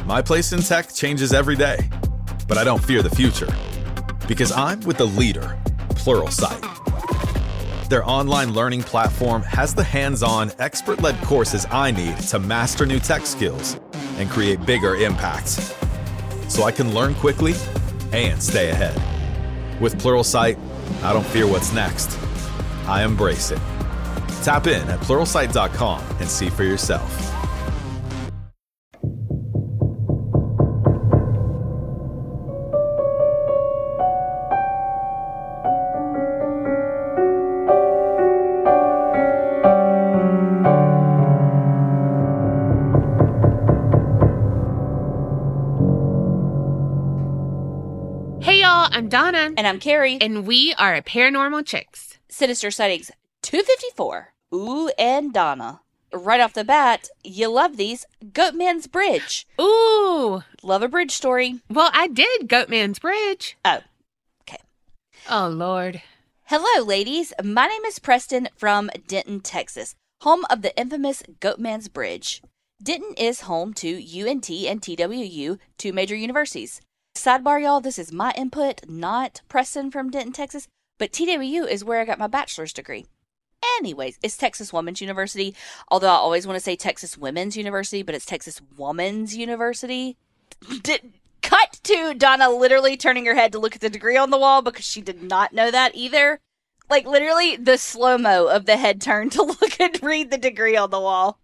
My place in tech changes every day, but I don't fear the future because I'm with the leader, Pluralsight. Their online learning platform has the hands-on, expert-led courses I need to master new tech skills and create bigger impacts, so I can learn quickly and stay ahead. With Pluralsight, I don't fear what's next. I embrace it. Tap in at Pluralsight.com and see for yourself. I'm Donna. And I'm Carrie. And we are Paranormal Chicks. Sinister Sightings 254. Ooh, and Donna. Right off the bat, you love these. Goatman's Bridge. Ooh. Love a bridge story. Well, I did Goatman's Bridge. Oh, okay. Oh, Lord. Hello, ladies. My name is Preston from Denton, Texas, home of the infamous Goatman's Bridge. Denton is home to UNT and TWU, two major universities. Sidebar, y'all, this is my input, not Preston from Denton, Texas, but TWU is where I got my bachelor's degree. Anyways, it's Texas Women's University, although I always want to say Texas Women's University, but it's Texas Woman's University. Cut to Donna literally turning her head to look at the degree on the wall because she did not know that either. Like, literally, the slow-mo of the head turn to look and read the degree on the wall.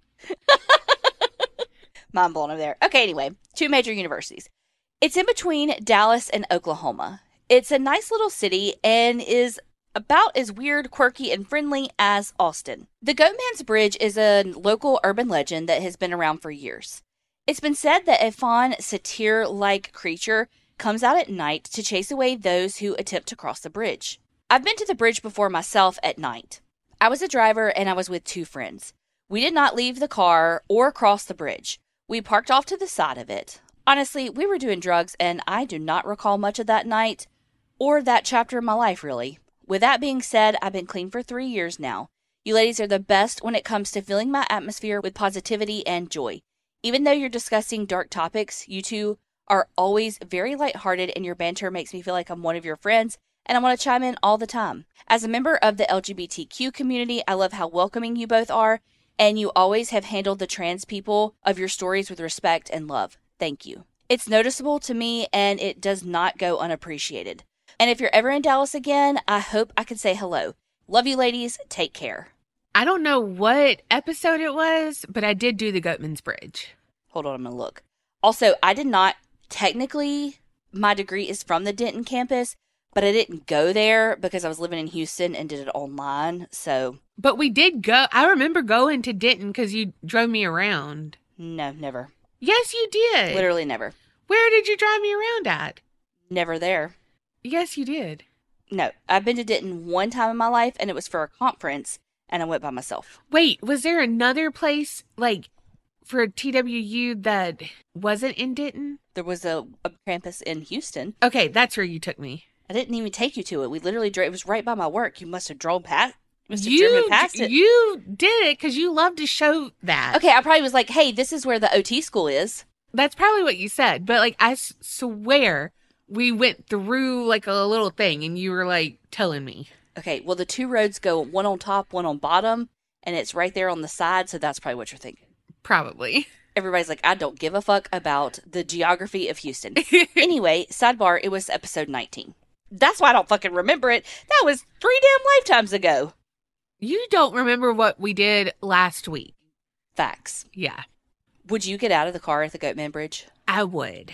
Mind blown over there. Okay, anyway, two major universities. It's in between Dallas and Oklahoma. It's a nice little city and is about as weird, quirky, and friendly as Austin. The Goatman's Bridge is a local urban legend that has been around for years. It's been said that a fawn satyr-like creature comes out at night to chase away those who attempt to cross the bridge. I've been to the bridge before myself at night. I was a driver and I was with two friends. We did not leave the car or cross the bridge. We parked off to the side of it. Honestly, we were doing drugs, and I do not recall much of that night, or that chapter of my life, really. With that being said, I've been clean for 3 years now. You ladies are the best when it comes to filling my atmosphere with positivity and joy. Even though you're discussing dark topics, you two are always very lighthearted, and your banter makes me feel like I'm one of your friends, and I want to chime in all the time. As a member of the LGBTQ community, I love how welcoming you both are, and you always have handled the trans people of your stories with respect and love. Thank you. It's noticeable to me, and it does not go unappreciated. And if you're ever in Dallas again, I hope I can say hello. Love you, ladies. Take care. I don't know what episode it was, but I did do the Goatman's Bridge. Hold on, I'm going to look. Also, I did not, technically, my degree is from the Denton campus, but I didn't go there because I was living in Houston and did it online, so. But we did go. I remember going to Denton because you drove me around. No, never. Yes, you did. Literally never. Where did you drive me around at? Never there. Yes, you did. No, I've been to Denton one time in my life, and it was for a conference, and I went by myself. Wait, was there another place, like, for TWU that wasn't in Denton? There was a campus in Houston. Okay, that's where you took me. I didn't even take you to it. We literally drove. It was right by my work. You must have drove past. Driven past it. You did it because you love to show that. Okay, I probably was like, hey, this is where the OT school is. That's probably what you said. But, like, I swear we went through, like, a little thing and you were, like, telling me. Okay, well, the two roads go one on top, one on bottom, and it's right there on the side, so that's probably what you're thinking. Probably. Everybody's like, I don't give a fuck about the geography of Houston. Anyway, sidebar, it was episode 19. That's why I don't fucking remember it. That was 3 damn lifetimes ago. You don't remember what we did last week. Facts. Yeah. Would you get out of the car at the Goatman Bridge? I would.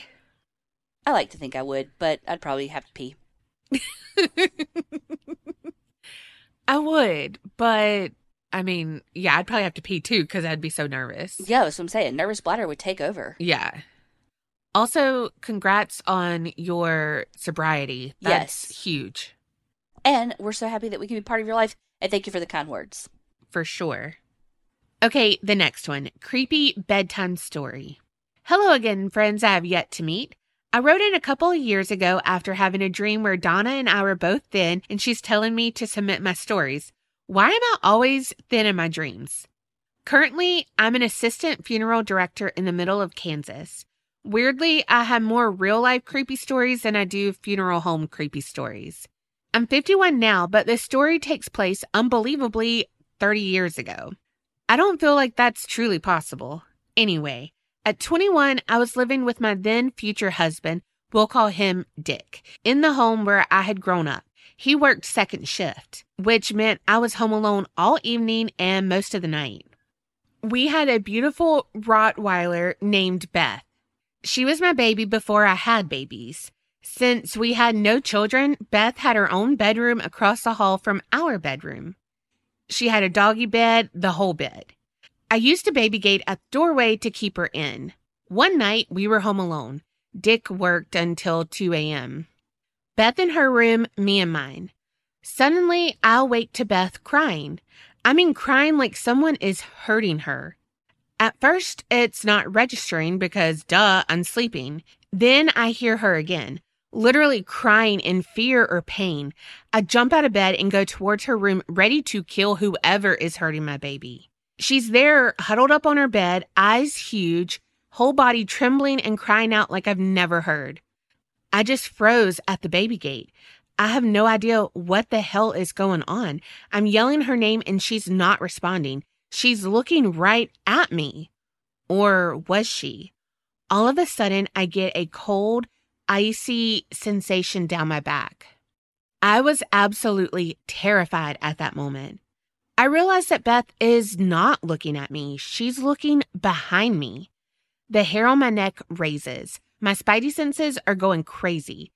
I like to think I would, but I'd probably have to pee. I would, but I mean, yeah, I'd probably have to pee too because I'd be so nervous. Yeah, that's what I'm saying. Nervous bladder would take over. Yeah. Also, congrats on your sobriety. That's huge. And we're so happy that we can be part of your life. And thank you for the kind words. For sure. Okay, the next one. Creepy bedtime story. Hello again, friends I have yet to meet. I wrote in a couple of years ago after having a dream where Donna and I were both thin and she's telling me to submit my stories. Why am I always thin in my dreams? Currently, I'm an assistant funeral director in the middle of Kansas. Weirdly, I have more real-life creepy stories than I do funeral home creepy stories. I'm 51 now, but this story takes place unbelievably 30 years ago. I don't feel like that's truly possible. Anyway, at 21, I was living with my then future husband, we'll call him Dick, in the home where I had grown up. He worked second shift, which meant I was home alone all evening and most of the night. We had a beautiful Rottweiler named Beth. She was my baby before I had babies. Since we had no children, Beth had her own bedroom across the hall from our bedroom. She had a doggy bed, the whole bed. I used a baby gate at the doorway to keep her in. One night, we were home alone. Dick worked until 2 a.m. Beth in her room, me in mine. Suddenly, I awake to Beth crying. I mean, crying like someone is hurting her. At first, it's not registering because, duh, I'm sleeping. Then I hear her again, literally crying in fear or pain. I jump out of bed and go towards her room, ready to kill whoever is hurting my baby. She's there, huddled up on her bed, eyes huge, whole body trembling and crying out like I've never heard. I just froze at the baby gate. I have no idea what the hell is going on. I'm yelling her name and she's not responding. She's looking right at me. Or was she? All of a sudden, I get a cold, icy sensation down my back. I was absolutely terrified at that moment. I realized that Beth is not looking at me. She's looking behind me. The hair on my neck raises. My spidey senses are going crazy.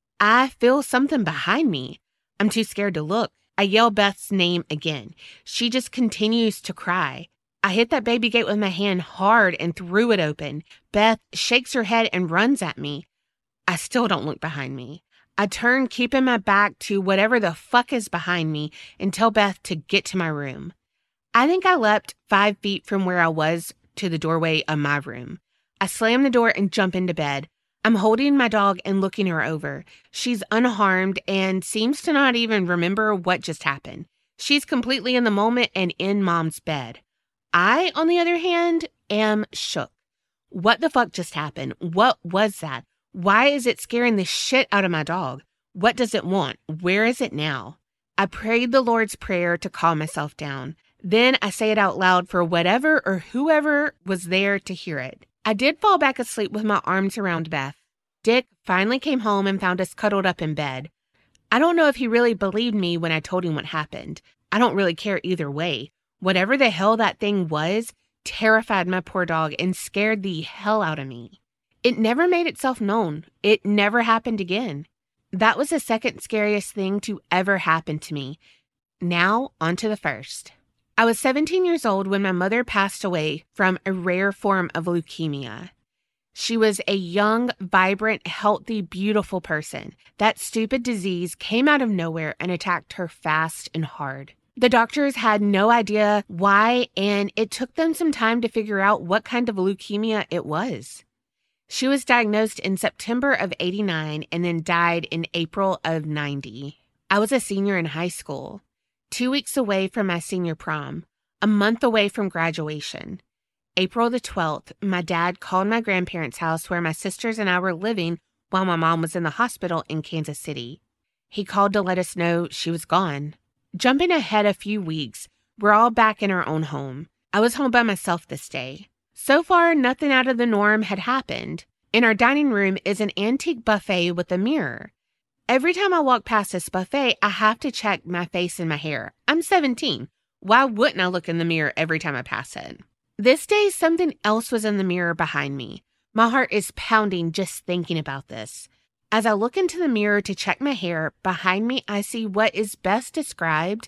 I feel something behind me. I'm too scared to look. I yell Beth's name again. She just continues to cry. I hit that baby gate with my hand hard and threw it open. Beth shakes her head and runs at me. I still don't look behind me. I turn, keeping my back to whatever the fuck is behind me, and tell Beth to get to my room. I think I leapt 5 feet from where I was to the doorway of my room. I slam the door and jump into bed. I'm holding my dog and looking her over. She's unharmed and seems to not even remember what just happened. She's completely in the moment and in Mom's bed. I, on the other hand, am shook. What the fuck just happened? What was that? Why is it scaring the shit out of my dog? What does it want? Where is it now? I prayed the Lord's Prayer to calm myself down. Then I say it out loud for whatever or whoever was there to hear it. I did fall back asleep with my arms around Beth. Dick finally came home and found us cuddled up in bed. I don't know if he really believed me when I told him what happened. I don't really care either way. Whatever the hell that thing was, terrified my poor dog and scared the hell out of me. It never made itself known. It never happened again. That was the second scariest thing to ever happen to me. Now, on to the first. I was 17 years old when my mother passed away from a rare form of leukemia. She was a young, vibrant, healthy, beautiful person. That stupid disease came out of nowhere and attacked her fast and hard. The doctors had no idea why, and it took them some time to figure out what kind of leukemia it was. She was diagnosed in September of 89 and then died in April of 90. I was a senior in high school, 2 weeks away from my senior prom, a month away from graduation. April the 12th, my dad called my grandparents' house where my sisters and I were living while my mom was in the hospital in Kansas City. He called to let us know she was gone. Jumping ahead a few weeks, we're all back in our own home. I was home by myself this day. So far, nothing out of the norm had happened. In our dining room is an antique buffet with a mirror. Every time I walk past this buffet, I have to check my face and my hair. I'm 17. Why wouldn't I look in the mirror every time I pass it? This day, something else was in the mirror behind me. My heart is pounding just thinking about this. As I look into the mirror to check my hair, behind me I see what is best described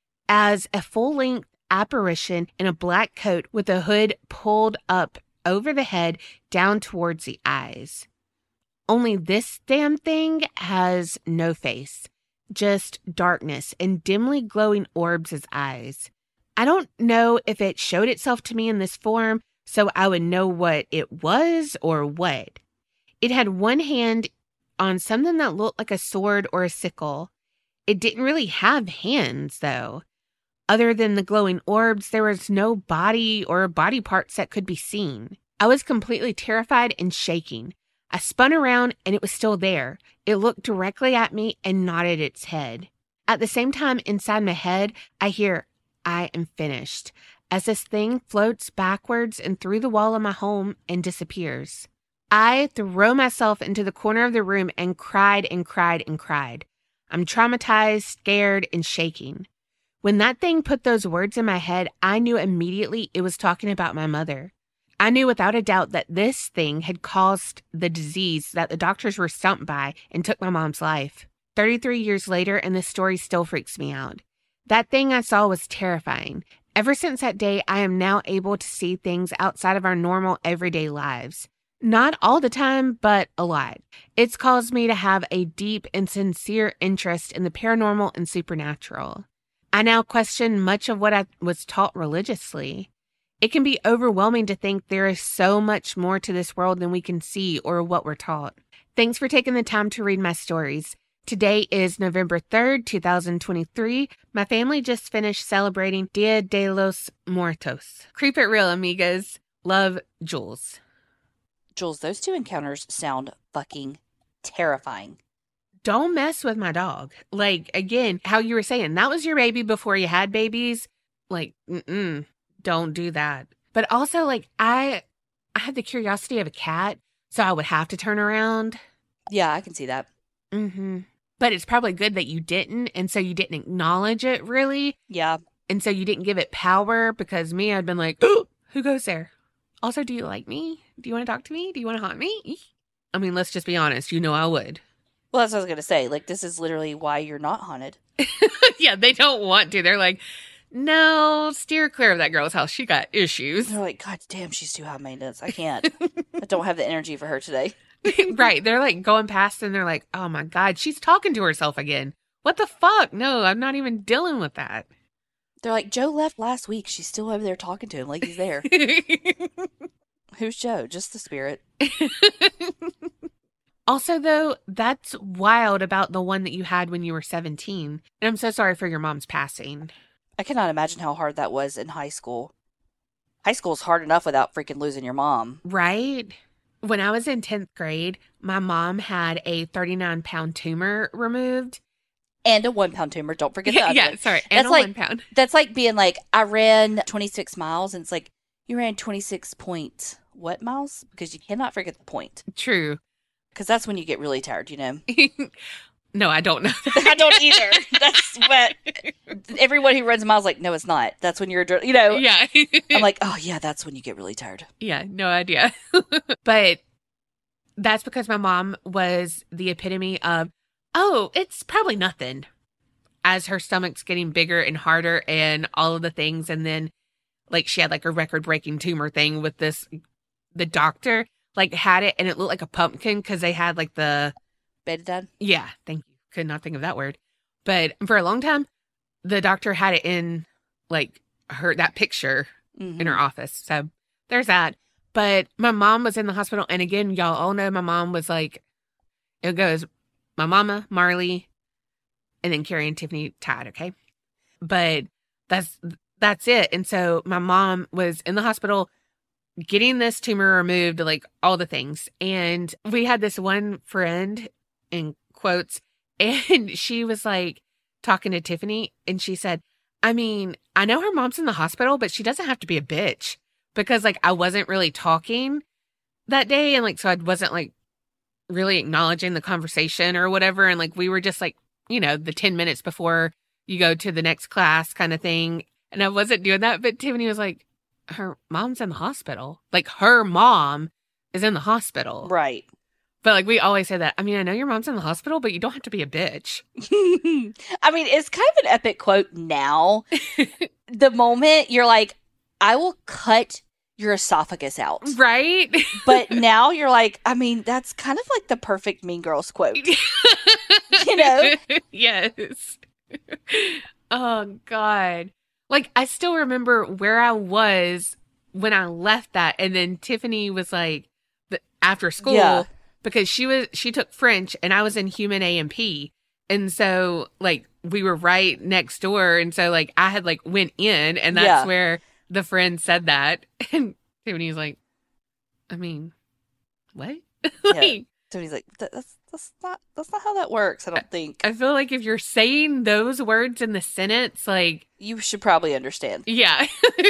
as a full-length apparition in a black coat with a hood pulled up over the head down towards the eyes. Only this damn thing has no face, just darkness and dimly glowing orbs as eyes. I don't know if it showed itself to me in this form so I would know what it was or what. It had one hand on something that looked like a sword or a sickle. It didn't really have hands, though. Other than the glowing orbs, there was no body or body parts that could be seen. I was completely terrified and shaking. I spun around and it was still there. It looked directly at me and nodded its head. At the same time, inside my head, I hear, "I am finished," as this thing floats backwards and through the wall of my home and disappears. I throw myself into the corner of the room and cried and cried and cried. I'm traumatized, scared, and shaking. When that thing put those words in my head, I knew immediately it was talking about my mother. I knew without a doubt that this thing had caused the disease that the doctors were stumped by and took my mom's life. 33 years later, and this story still freaks me out. That thing I saw was terrifying. Ever since that day, I am now able to see things outside of our normal everyday lives. Not all the time, but a lot. It's caused me to have a deep and sincere interest in the paranormal and supernatural. I now question much of what I was taught religiously. It can be overwhelming to think there is so much more to this world than we can see or what we're taught. Thanks for taking the time to read my stories. Today is November 3rd, 2023. My family just finished celebrating Dia de los Muertos. Creep it real, amigas. Love, Jules. Jules, those two encounters sound fucking terrifying. Don't mess with my dog. Like, again, how you were saying, that was your baby before you had babies. Like, don't do that. But also, like, I had the curiosity of a cat, so I would have to turn around. Yeah, I can see that. But it's probably good that you didn't, and so you didn't acknowledge it, really. Yeah. And so you didn't give it power, because me, I'd been like, oh, who goes there? Also, do you like me? Do you want to talk to me? Do you want to haunt me? I mean, let's just be honest. You know I would. Well, that's what I was going to say. Like, this is literally why you're not haunted. Yeah, they don't want to. They're like, no, steer clear of that girl's house. She got issues. They're like, God damn, she's too high maintenance. I can't. I don't have the energy for her today. Right. They're like going past and they're like, oh my God, she's talking to herself again. What the fuck? No, I'm not even dealing with that. They're like, Joe left last week. She's still over there talking to him like he's there. Who's Joe? Just the spirit. Also, though, that's wild about the one that you had when you were 17. And I'm so sorry for your mom's passing. I cannot imagine how hard that was in high school. High school's hard enough without freaking losing your mom. Right? When I was in 10th grade, my mom had a 39-pound tumor removed. And a 1-pound tumor. Don't forget that. Yeah, sorry. And that's a like, 1 pound. That's like being like, I ran 26 miles. And it's like, you ran 26 point what miles? Because you cannot forget the point. True. Because that's when you get really tired, you know? No, I don't know that. I don't either. That's what everyone who runs miles like, no, it's not. That's when you're, you know. Yeah. I'm like, oh, yeah, that's when you get really tired. Yeah, no idea. But that's because my mom was the epitome of, oh, it's probably nothing. As her stomach's getting bigger and harder and all of the things. And then, like, she had like a record-breaking tumor thing with this, the doctor, like, had it and it looked like a pumpkin because they had like the... Betadine? Yeah, thank you. Could not think of that word. But for a long time, the doctor had it in, like, that picture in her office. So there's that. But my mom was in the hospital. And again, y'all all know my mom was like, it goes, my mama, Marley, and then Carrie and Tiffany tied, okay? But that's it. And so my mom was in the hospital getting this tumor removed, like all the things. And we had this one friend, in quotes, and she was like talking to Tiffany, and she said, I mean, I know her mom's in the hospital, but she doesn't have to be a bitch, because like I wasn't really talking that day, and like so I wasn't like really acknowledging the conversation or whatever, and like we were just like, you know, the 10 minutes before you go to the next class kind of thing, and I wasn't doing that. But Tiffany was like, her mom's in the hospital. Like, her mom is in the hospital. Right. But, like, we always say that. I mean, I know your mom's in the hospital, but you don't have to be a bitch. I mean, it's kind of an epic quote now. The moment you're like, I will cut your esophagus out. Right? But now you're like, I mean, that's kind of like the perfect Mean Girls quote. You know? Yes. Oh, God. Like, I still remember where I was when I left that. And then Tiffany was like, after school... Yeah. Because she took French and I was in human A&P. And so like we were right next door. And so like I had like went in and that's where the friend said that. And Tiffany was like, I mean, what? Yeah. So he's like, that's not how that works, I don't think. I feel like if you're saying those words in the sentence, like... You should probably understand. Yeah.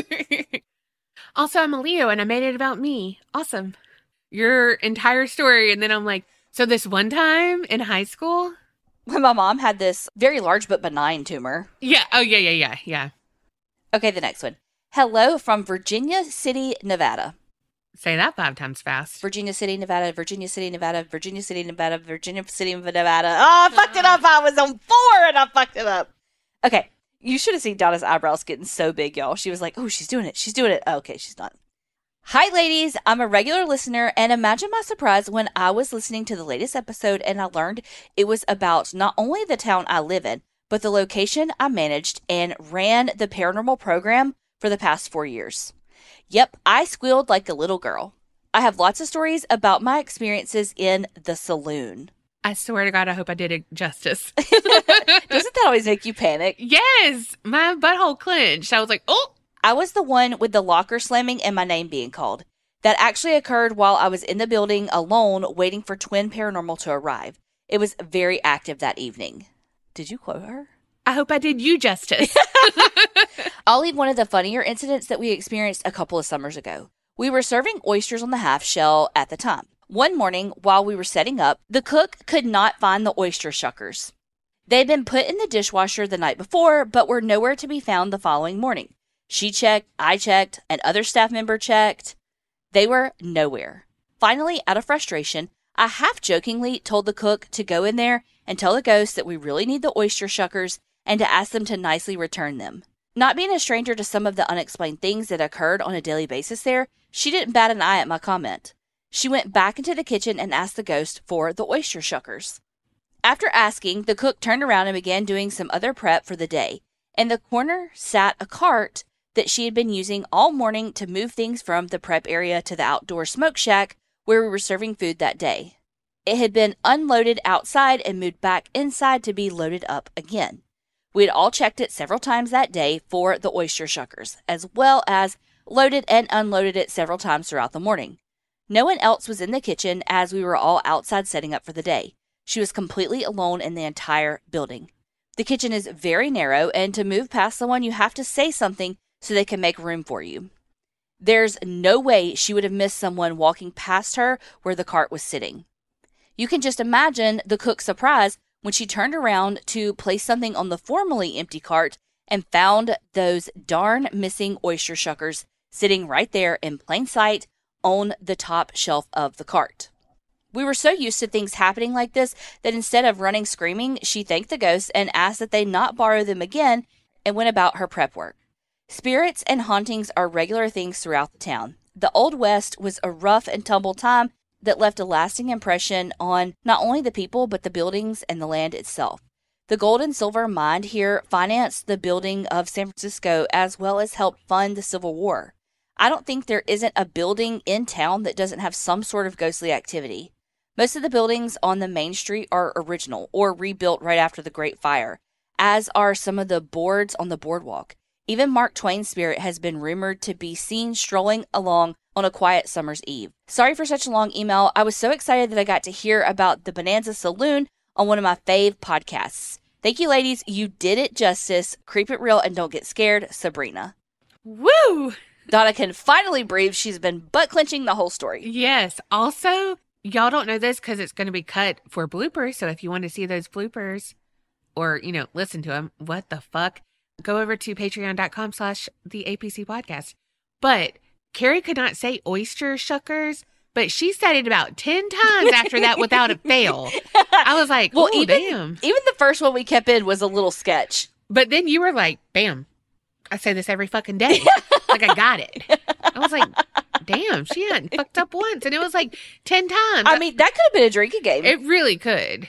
Also, I'm a Leo and I made it about me. Awesome. Your entire story. And then I'm like, so this one time in high school... When my mom had this very large but benign tumor. Yeah. Oh, yeah. Okay, the next one. Hello from Virginia City, Nevada. Say that 5 times fast. Virginia City, Nevada, Virginia City, Nevada, Virginia City, Nevada, Virginia City, Nevada. Oh, I fucked it up. I was on 4 and I fucked it up. Okay. You should have seen Donna's eyebrows getting so big, y'all. She was like, oh, she's doing it. She's doing it. Oh, okay, she's not. Hi, ladies. I'm a regular listener, and imagine my surprise when I was listening to the latest episode and I learned it was about not only the town I live in, but the location I managed and ran the paranormal program for the past 4 years. Yep, I squealed like a little girl. I have lots of stories about my experiences in the saloon. I swear to God, I hope I did it justice. Doesn't that always make you panic? Yes, my butthole clenched. I was like, oh. I was the one with the locker slamming and my name being called. That actually occurred while I was in the building alone waiting for Twin Paranormal to arrive. It was very active that evening. Did you quote her? I hope I did you justice. I'll leave one of the funnier incidents that we experienced a couple of summers ago. We were serving oysters on the half shell at the time. One morning, while we were setting up, the cook could not find the oyster shuckers. They'd been put in the dishwasher the night before, but were nowhere to be found the following morning. She checked, I checked, another staff member checked. They were nowhere. Finally, out of frustration, I half-jokingly told the cook to go in there and tell the ghost that we really need the oyster shuckers and to ask them to nicely return them. Not being a stranger to some of the unexplained things that occurred on a daily basis there, she didn't bat an eye at my comment. She went back into the kitchen and asked the ghost for the oyster shuckers. After asking, the cook turned around and began doing some other prep for the day. In the corner sat a cart that she had been using all morning to move things from the prep area to the outdoor smoke shack where we were serving food that day. It had been unloaded outside and moved back inside to be loaded up again. We had all checked it several times that day for the oyster shuckers, as well as loaded and unloaded it several times throughout the morning. No one else was in the kitchen as we were all outside setting up for the day. She was completely alone in the entire building. The kitchen is very narrow, and to move past someone, you have to say something so they can make room for you. There's no way she would have missed someone walking past her where the cart was sitting. You can just imagine the cook's surprise when she turned around to place something on the formerly empty cart and found those darn missing oyster shuckers sitting right there in plain sight on the top shelf of the cart. We were so used to things happening like this that instead of running screaming, she thanked the ghosts and asked that they not borrow them again and went about her prep work. Spirits and hauntings are regular things throughout the town. The Old West was a rough and tumble time that left a lasting impression on not only the people but the buildings and the land itself. The gold and silver mined here financed the building of San Francisco as well as helped fund the Civil War. I don't think there isn't a building in town that doesn't have some sort of ghostly activity. Most of the buildings on the main street are original or rebuilt right after the Great Fire, as are some of the boards on the boardwalk. Even Mark Twain's spirit has been rumored to be seen strolling along on a quiet summer's eve. Sorry for such a long email. I was so excited that I got to hear about the Bonanza Saloon on one of my fave podcasts. Thank you, ladies. You did it justice. Creep it real and don't get scared. Sabrina. Woo! Donna can finally breathe. She's been butt clenching the whole story. Yes. Also, y'all don't know this because it's going to be cut for bloopers. So if you want to see those bloopers or, listen to them, what the fuck? Go over to patreon.com/the APC podcast. But Carrie could not say oyster shuckers, but she said it about 10 times after that without a fail. I was like, well, damn. Even the first one we kept in was a little sketch. But then you were like, bam, I say this every fucking day. Like, I got it. I was like, damn, she hadn't fucked up once. And it was like 10 times. I mean, that could have been a drinking game. It really could.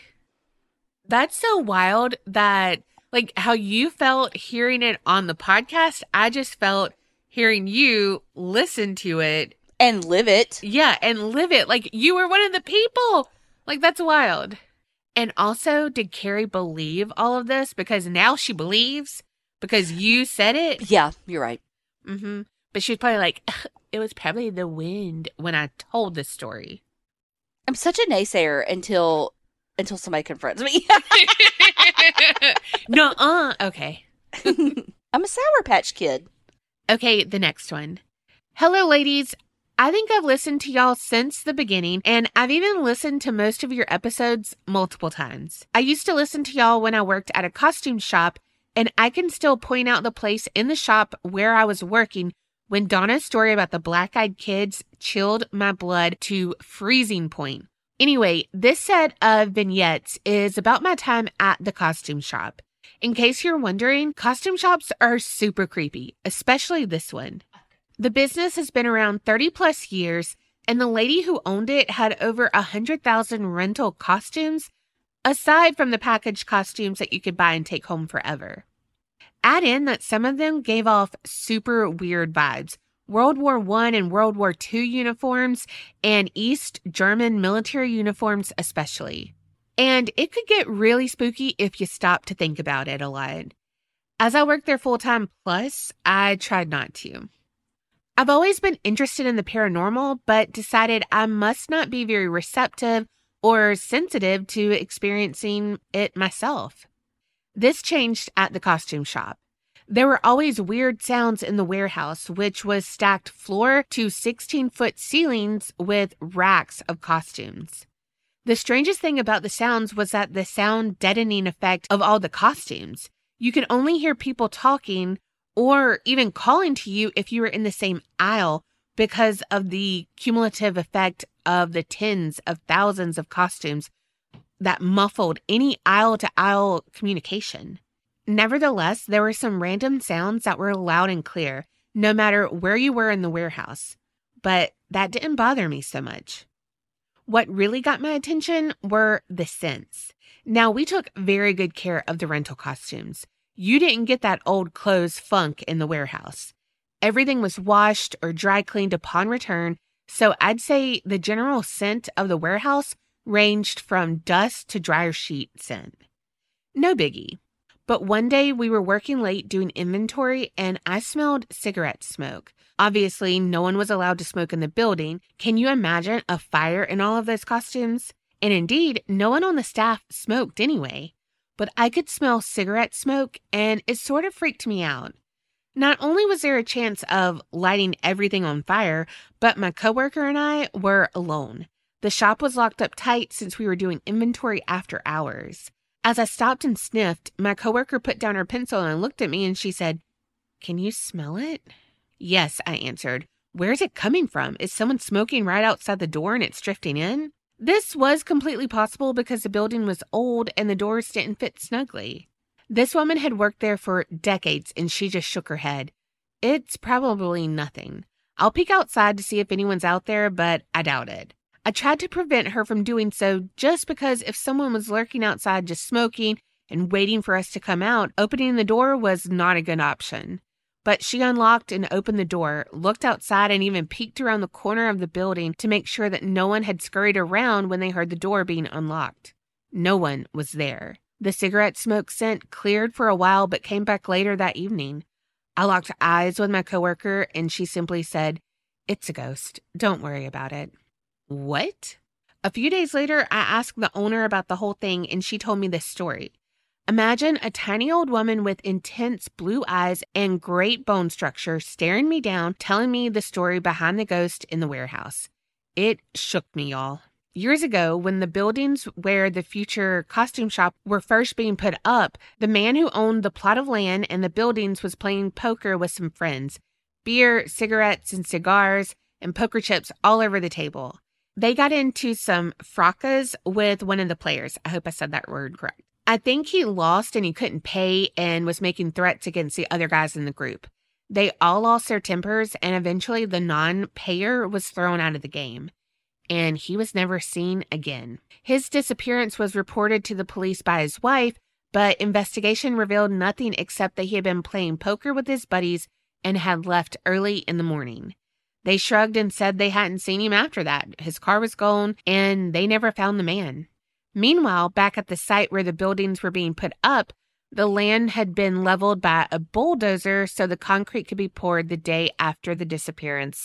That's so wild that, like, how you felt hearing it on the podcast, I just felt hearing you listen to it. And live it. Yeah, and live it. Like, you were one of the people. Like, that's wild. And also, did Carrie believe all of this? Because now she believes because you said it. Yeah, you're right. Mm-hmm. But she was probably like, it was probably the wind when I told this story. I'm such a naysayer until somebody confronts me. Okay. I'm a Sour Patch Kid. Okay, the next one. Hello, ladies. I think I've listened to y'all since the beginning, and I've even listened to most of your episodes multiple times. I used to listen to y'all when I worked at a costume shop, and I can still point out the place in the shop where I was working when Donna's story about the black-eyed kids chilled my blood to freezing point. Anyway, this set of vignettes is about my time at the costume shop. In case you're wondering, costume shops are super creepy, especially this one. The business has been around 30 plus years, and the lady who owned it had over 100,000 rental costumes, aside from the packaged costumes that you could buy and take home forever. Add in that some of them gave off super weird vibes. World War I and World War II uniforms, and East German military uniforms especially. And it could get really spooky if you stop to think about it a lot. As I worked there full-time plus, I tried not to. I've always been interested in the paranormal, but decided I must not be very receptive or sensitive to experiencing it myself. This changed at the costume shop. There were always weird sounds in the warehouse, which was stacked floor to 16-foot ceilings with racks of costumes. The strangest thing about the sounds was that the sound deadening effect of all the costumes. You could only hear people talking or even calling to you if you were in the same aisle because of the cumulative effect of the tens of thousands of costumes that muffled any aisle-to-aisle communication. Nevertheless, there were some random sounds that were loud and clear, no matter where you were in the warehouse. But that didn't bother me so much. What really got my attention were the scents. Now, we took very good care of the rental costumes. You didn't get that old clothes funk in the warehouse. Everything was washed or dry cleaned upon return, so I'd say the general scent of the warehouse ranged from dust to dryer sheet scent. No biggie. But one day we were working late doing inventory and I smelled cigarette smoke. Obviously, no one was allowed to smoke in the building. Can you imagine a fire in all of those costumes? And indeed, no one on the staff smoked anyway. But I could smell cigarette smoke and it sort of freaked me out. Not only was there a chance of lighting everything on fire, but my coworker and I were alone. The shop was locked up tight since we were doing inventory after hours. As I stopped and sniffed, my coworker put down her pencil and looked at me and she said, "Can you smell it?" "Yes," I answered. "Where is it coming from? Is someone smoking right outside the door and it's drifting in?" This was completely possible because the building was old and the doors didn't fit snugly. This woman had worked there for decades and she just shook her head. "It's probably nothing. I'll peek outside to see if anyone's out there, but I doubt it." I tried to prevent her from doing so just because if someone was lurking outside just smoking and waiting for us to come out, opening the door was not a good option. But she unlocked and opened the door, looked outside, and even peeked around the corner of the building to make sure that no one had scurried around when they heard the door being unlocked. No one was there. The cigarette smoke scent cleared for a while but came back later that evening. I locked eyes with my coworker and she simply said, "It's a ghost. Don't worry about it." What? A few days later, I asked the owner about the whole thing and she told me this story. Imagine a tiny old woman with intense blue eyes and great bone structure staring me down, telling me the story behind the ghost in the warehouse. It shook me, y'all. Years ago, when the buildings where the future costume shop were first being put up, the man who owned the plot of land and the buildings was playing poker with some friends. Beer, cigarettes, and cigars, and poker chips all over the table. They got into some fracas with one of the players. I hope I said that word correct. I think he lost and he couldn't pay and was making threats against the other guys in the group. They all lost their tempers and eventually the non-payer was thrown out of the game. And he was never seen again. His disappearance was reported to the police by his wife, but investigation revealed nothing except that he had been playing poker with his buddies and had left early in the morning. They shrugged and said they hadn't seen him after that. His car was gone, and they never found the man. Meanwhile, back at the site where the buildings were being put up, the land had been leveled by a bulldozer so the concrete could be poured the day after the disappearance.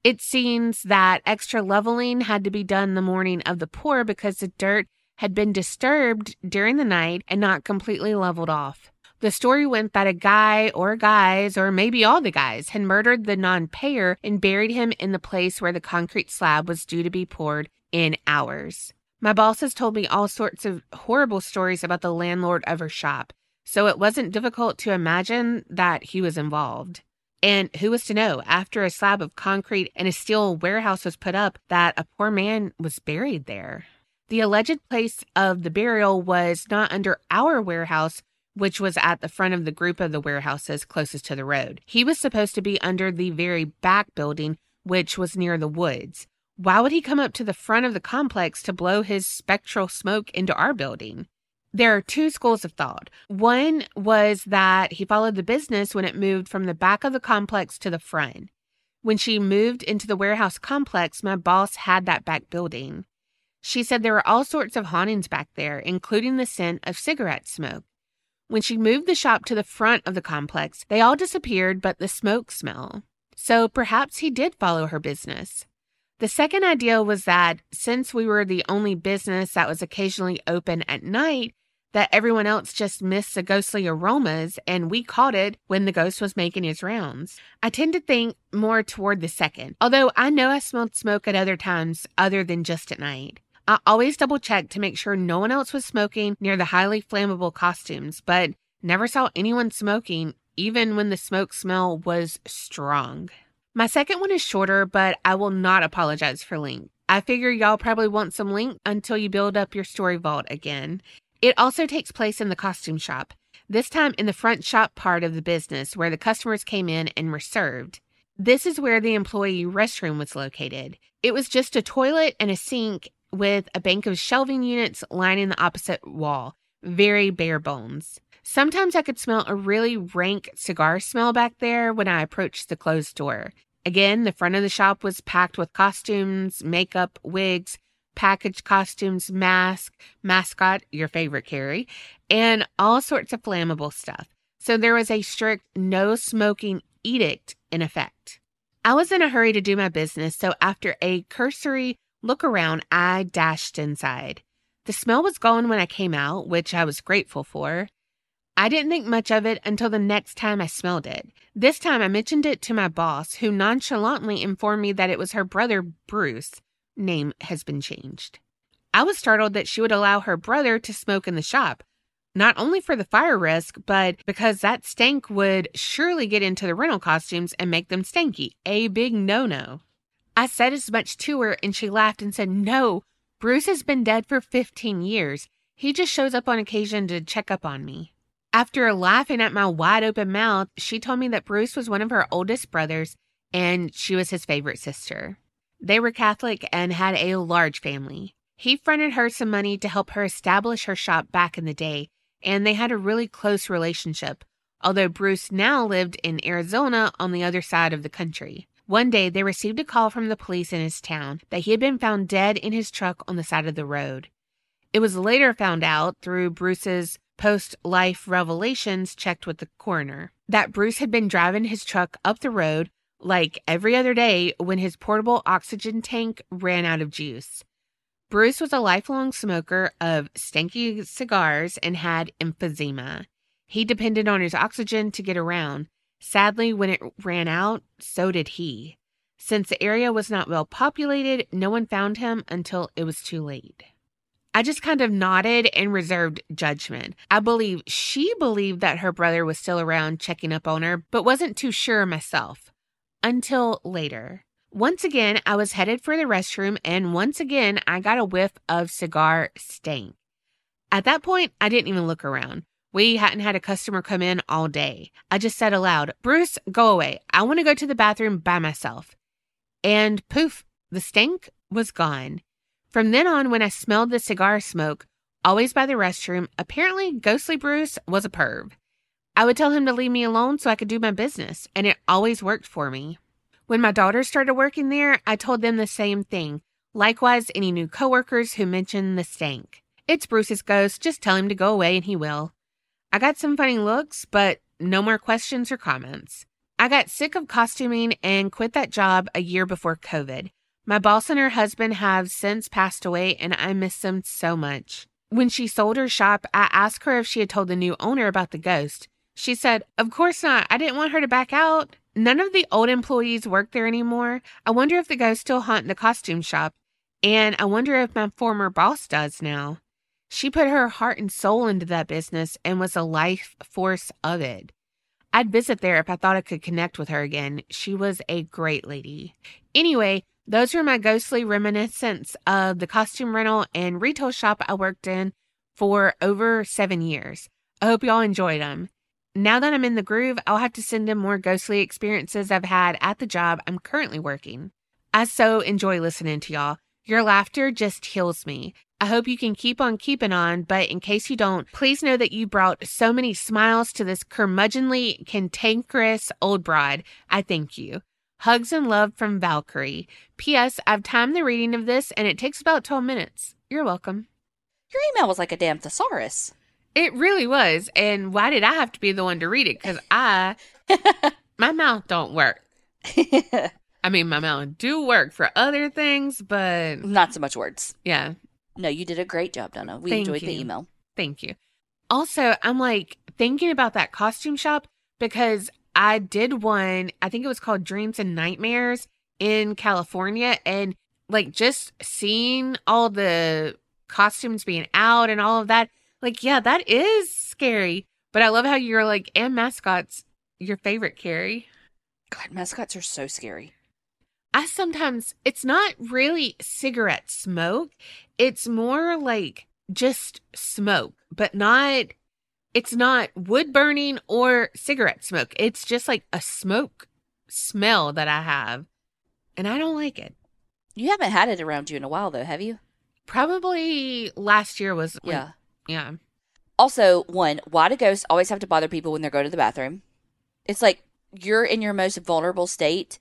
It seems that extra leveling had to be done the morning of the pour because the dirt had been disturbed during the night and not completely leveled off. The story went that a guy or guys, or maybe all the guys, had murdered the non-payer and buried him in the place where the concrete slab was due to be poured in hours. My boss has told me all sorts of horrible stories about the landlord of her shop, so it wasn't difficult to imagine that he was involved. And who was to know, after a slab of concrete and a steel warehouse was put up, that a poor man was buried there? The alleged place of the burial was not under our warehouse, which was at the front of the group of the warehouses closest to the road. He was supposed to be under the very back building, which was near the woods. Why would he come up to the front of the complex to blow his spectral smoke into our building? There are two schools of thought. One was that he followed the business when it moved from the back of the complex to the front. When she moved into the warehouse complex, my boss had that back building. She said there were all sorts of hauntings back there, including the scent of cigarette smoke. When she moved the shop to the front of the complex, they all disappeared but the smoke smell. So perhaps he did follow her business. The second idea was that since we were the only business that was occasionally open at night, that everyone else just missed the ghostly aromas and we caught it when the ghost was making his rounds. I tend to think more toward the second, although I know I smelled smoke at other times other than just at night. I always double checked to make sure no one else was smoking near the highly flammable costumes, but never saw anyone smoking, even when the smoke smell was strong. My second one is shorter, but I will not apologize for length. I figure y'all probably want some length until you build up your story vault again. It also takes place in the costume shop, this time in the front shop part of the business where the customers came in and were served. This is where the employee restroom was located. It was just a toilet and a sink with a bank of shelving units lining the opposite wall. Very bare bones. Sometimes I could smell a really rank cigar smell back there when I approached the closed door. Again, the front of the shop was packed with costumes, makeup, wigs, packaged costumes, mascot, your favorite, Carrie, and all sorts of flammable stuff. So there was a strict no smoking edict in effect. I was in a hurry to do my business, so after a cursory look around, I dashed inside. The smell was gone when I came out, which I was grateful for. I didn't think much of it until the next time I smelled it. This time I mentioned it to my boss, who nonchalantly informed me that it was her brother, Bruce. Name has been changed. I was startled that she would allow her brother to smoke in the shop, not only for the fire risk, but because that stank would surely get into the rental costumes and make them stanky. A big no-no. I said as much to her and she laughed and said, "No, Bruce has been dead for 15 years. He just shows up on occasion to check up on me." After laughing at my wide open mouth, she told me that Bruce was one of her oldest brothers and she was his favorite sister. They were Catholic and had a large family. He fronted her some money to help her establish her shop back in the day, and they had a really close relationship, although Bruce now lived in Arizona on the other side of the country. One day, they received a call from the police in his town that he had been found dead in his truck on the side of the road. It was later found out through Bruce's post-life revelations checked with the coroner that Bruce had been driving his truck up the road like every other day when his portable oxygen tank ran out of juice. Bruce was a lifelong smoker of stanky cigars and had emphysema. He depended on his oxygen to get around. Sadly, when it ran out, so did he. Since the area was not well populated, no one found him until it was too late. I just kind of nodded and reserved judgment. I believe she believed that her brother was still around checking up on her, but wasn't too sure myself. Until later. Once again, I was headed for the restroom, and once again, I got a whiff of cigar stank. At that point, I didn't even look around. We hadn't had a customer come in all day. I just said aloud, "Bruce, go away. I want to go to the bathroom by myself." And poof, the stank was gone. From then on, when I smelled the cigar smoke, always by the restroom, apparently Ghostly Bruce was a perv. I would tell him to leave me alone so I could do my business, and it always worked for me. When my daughters started working there, I told them the same thing. Likewise, any new coworkers who mentioned the stank. "It's Bruce's ghost. Just tell him to go away and he will." I got some funny looks, but no more questions or comments. I got sick of costuming and quit that job a year before COVID. My boss and her husband have since passed away, and I miss them so much. When she sold her shop, I asked her if she had told the new owner about the ghost. She said, "Of course not. I didn't want her to back out. None of the old employees work there anymore. I wonder if the ghosts still haunt the costume shop. And I wonder if my former boss does now." She put her heart and soul into that business and was a life force of it. I'd visit there if I thought I could connect with her again. She was a great lady. Anyway, those are my ghostly reminiscence of the costume rental and retail shop I worked in for over 7 years. I hope y'all enjoyed them. Now that I'm in the groove, I'll have to send in more ghostly experiences I've had at the job I'm currently working. I so enjoy listening to y'all. Your laughter just heals me. I hope you can keep on keeping on, but in case you don't, please know that you brought so many smiles to this curmudgeonly, cantankerous old broad. I thank you. Hugs and love from Valkyrie. P.S. I've timed the reading of this, and it takes about 12 minutes. You're welcome. Your email was like a damn thesaurus. It really was. And why did I have to be the one to read it? Because my mouth don't work. I mean, my mouth do work for other things, but... not so much words. Yeah. No, you did a great job, Donna. We enjoyed the email. Thank you. Also, I'm like thinking about that costume shop because I did one, I think it was called Dreams and Nightmares in California. And like just seeing all the costumes being out and all of that, like, yeah, that is scary. But I love how you're like, and mascots, your favorite, Carrie. God, mascots are so scary. It's not really cigarette smoke. It's more like just smoke, but it's not wood burning or cigarette smoke. It's just like a smoke smell that I have, and I don't like it. You haven't had it around you in a while, though, have you? Probably last year was. Yeah. Yeah. Also, one, why do ghosts always have to bother people when they're going to the bathroom? It's like you're in your most vulnerable state,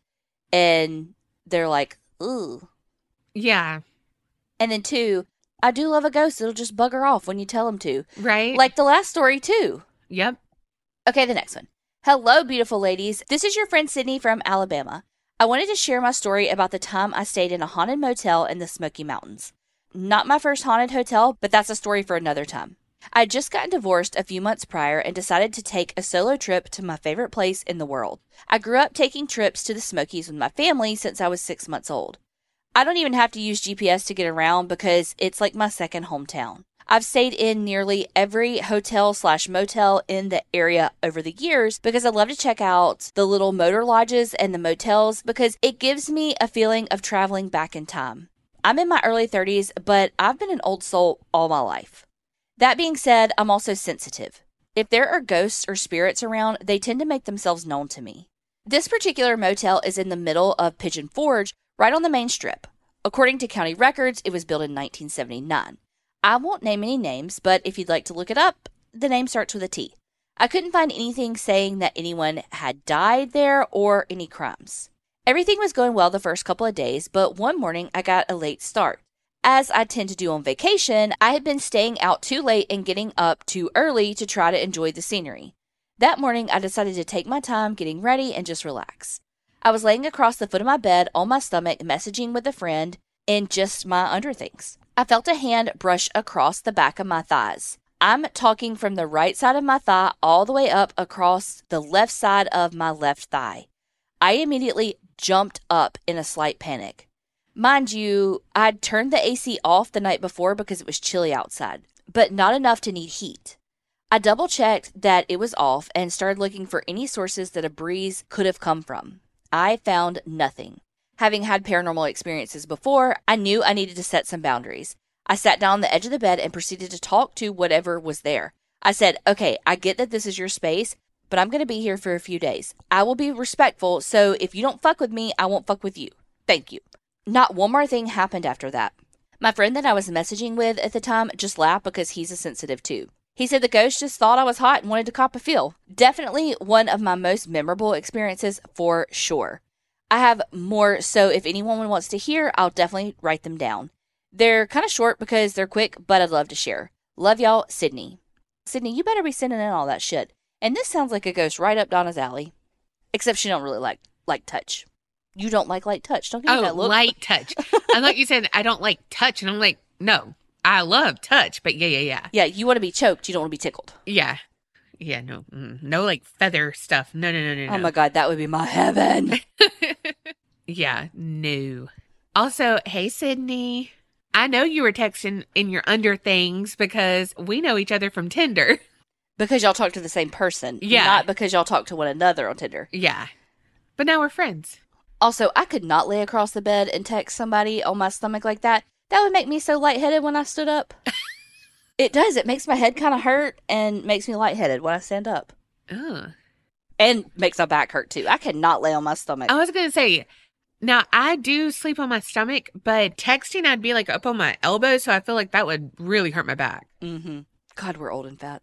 and they're like, ooh. Yeah. And then two, I do love a ghost. It'll just bugger off when you tell them to. Right. Like the last story, too. Yep. Okay, the next one. Hello, beautiful ladies. This is your friend Sydney from Alabama. I wanted to share my story about the time I stayed in a haunted motel in the Smoky Mountains. Not my first haunted hotel, but that's a story for another time. I had just gotten divorced a few months prior and decided to take a solo trip to my favorite place in the world. I grew up taking trips to the Smokies with my family since I was 6 months old. I don't even have to use GPS to get around because it's like my second hometown. I've stayed in nearly every hotel/motel in the area over the years because I love to check out the little motor lodges and the motels because it gives me a feeling of traveling back in time. I'm in my early 30s, but I've been an old soul all my life. That being said, I'm also sensitive. If there are ghosts or spirits around, they tend to make themselves known to me. This particular motel is in the middle of Pigeon Forge, right on the main strip. According to county records, it was built in 1979. I won't name any names, but if you'd like to look it up, the name starts with a T. I couldn't find anything saying that anyone had died there or any crimes. Everything was going well the first couple of days, but one morning I got a late start. As I tend to do on vacation, I had been staying out too late and getting up too early to try to enjoy the scenery. That morning, I decided to take my time getting ready and just relax. I was laying across the foot of my bed on my stomach, messaging with a friend in just my underthings. I felt a hand brush across the back of my thighs. I'm talking from the right side of my thigh all the way up across the left side of my left thigh. I immediately jumped up in a slight panic. Mind you, I'd turned the AC off the night before because it was chilly outside, but not enough to need heat. I double-checked that it was off and started looking for any sources that a breeze could have come from. I found nothing. Having had paranormal experiences before, I knew I needed to set some boundaries. I sat down on the edge of the bed and proceeded to talk to whatever was there. I said, okay, I get that this is your space, but I'm going to be here for a few days. I will be respectful, so if you don't fuck with me, I won't fuck with you. Thank you. Not one more thing happened after that. My friend that I was messaging with at the time just laughed because he's a sensitive too. He said the ghost just thought I was hot and wanted to cop a feel. Definitely one of my most memorable experiences for sure. I have more, so if anyone wants to hear, I'll definitely write them down. They're kind of short because they're quick, but I'd love to share. Love y'all, Sydney. Sydney, you better be sending in all that shit. And this sounds like a ghost right up Donna's alley. Except she don't really like touch. You don't like light touch. Don't give me that look. Light touch. I thought you said I don't like touch, and I'm like, no, I love touch, but yeah. Yeah, you want to be choked. You don't want to be tickled. Yeah. Yeah, no. No, like, feather stuff. No. Oh, my God. That would be my heaven. Yeah, no. Also, hey, Sydney. I know you were texting in your under things because we know each other from Tinder. Because y'all talk to the same person. Yeah. Not because y'all talk to one another on Tinder. Yeah. But now we're friends. Also, I could not lay across the bed and text somebody on my stomach like that. That would make me so lightheaded when I stood up. It does. It makes my head kind of hurt and makes me lightheaded when I stand up. Ugh. And makes my back hurt, too. I cannot lay on my stomach. I was going to say, now I do sleep on my stomach, but texting, I'd be like up on my elbow, so I feel like that would really hurt my back. Mm-hmm. God, we're old and fat.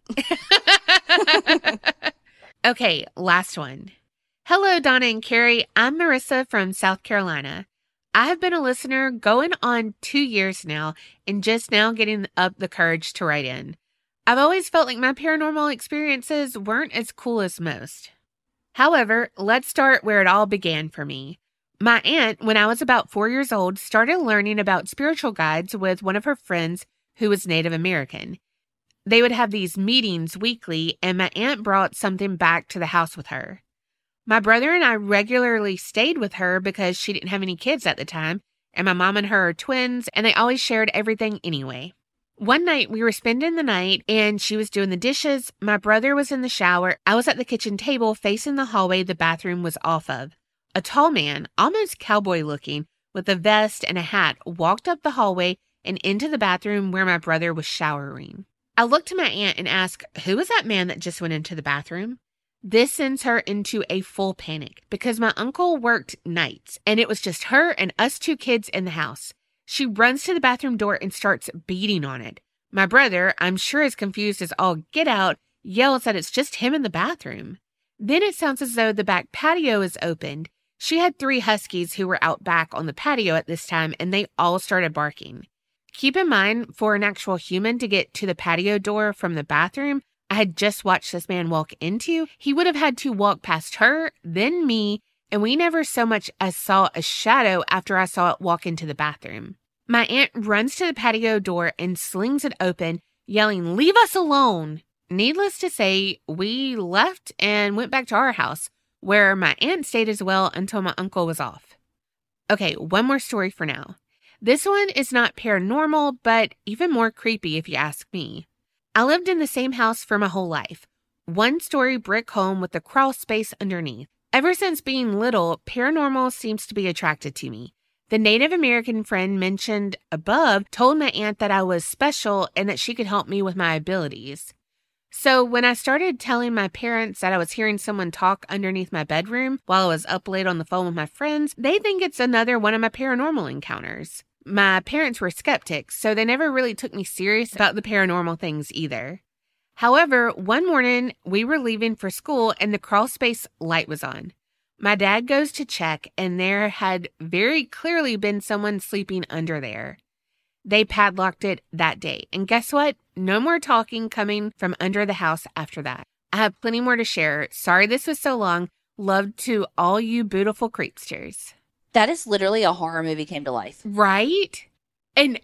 Okay, last one. Hello, Donna and Carrie. I'm Marissa from South Carolina. I have been a listener going on 2 years now and just now getting up the courage to write in. I've always felt like my paranormal experiences weren't as cool as most. However, let's start where it all began for me. My aunt, when I was about 4 years old, started learning about spiritual guides with one of her friends who was Native American. They would have these meetings weekly, and my aunt brought something back to the house with her. My brother and I regularly stayed with her because she didn't have any kids at the time, and my mom and her are twins, and they always shared everything anyway. One night, we were spending the night, and she was doing the dishes. My brother was in the shower. I was at the kitchen table facing the hallway the bathroom was off of. A tall man, almost cowboy-looking, with a vest and a hat, walked up the hallway and into the bathroom where my brother was showering. I looked to my aunt and asked, "Who was that man that just went into the bathroom?" This sends her into a full panic because my uncle worked nights and it was just her and us 2 kids in the house. She runs to the bathroom door and starts beating on it. My brother, I'm sure as confused as all get out, yells that it's just him in the bathroom. Then it sounds as though the back patio is opened. She had 3 huskies who were out back on the patio at this time and they all started barking. Keep in mind, for an actual human to get to the patio door from the bathroom I had just watched this man walk into, he would have had to walk past her, then me, and we never so much as saw a shadow after I saw it walk into the bathroom. My aunt runs to the patio door and slings it open, yelling, "Leave us alone!" Needless to say, we left and went back to our house, where my aunt stayed as well until my uncle was off. Okay, one more story for now. This one is not paranormal, but even more creepy if you ask me. I lived in the same house for my whole life. 1-story brick home with a crawl space underneath. Ever since being little, paranormal seems to be attracted to me. The Native American friend mentioned above told my aunt that I was special and that she could help me with my abilities. So when I started telling my parents that I was hearing someone talk underneath my bedroom while I was up late on the phone with my friends, they think it's another one of my paranormal encounters. My parents were skeptics, so they never really took me serious about the paranormal things either. However, one morning we were leaving for school and the crawl space light was on. My dad goes to check and there had very clearly been someone sleeping under there. They padlocked it that day. And guess what? No more talking coming from under the house after that. I have plenty more to share. Sorry this was so long. Love to all you beautiful creepsters. That is literally a horror movie came to life. Right? And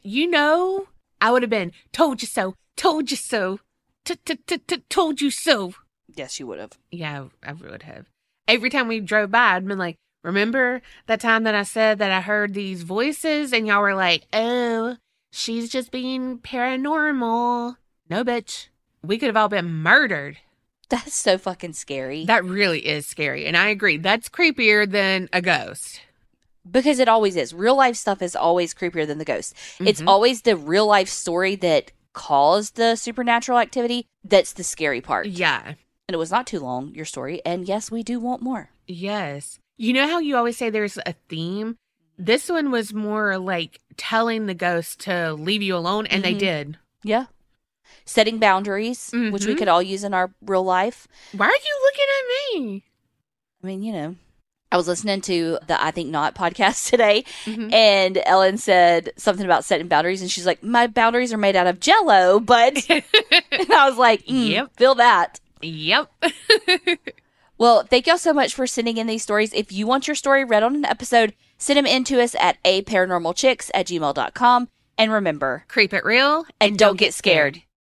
I would have been, told you so, told you so, told you so. Yes, you would have. Yeah, I would have. Every time we drove by, I'd been like, remember that time that I said that I heard these voices and y'all were like, oh, she's just being paranormal. No, bitch. We could have all been murdered. That's so fucking scary. That really is scary. And I agree. That's creepier than a ghost. Because it always is. Real life stuff is always creepier than the ghost. Mm-hmm. It's always the real life story that caused the supernatural activity that's the scary part. Yeah. And it was not too long, your story. And yes, we do want more. Yes. You know how you always say there's a theme? This one was more like telling the ghost to leave you alone, and they did. Yeah. Setting boundaries, which we could all use in our real life. Why are you looking at me? I mean, I was listening to the I Think Not podcast today, and Ellen said something about setting boundaries, and she's like, my boundaries are made out of Jell-O, but... and I was like, yep. Feel that. Yep. Well, thank y'all so much for sending in these stories. If you want your story read on an episode, send them in to us at aparanormalchicks@gmail.com. And remember, Creep it real and don't get scared.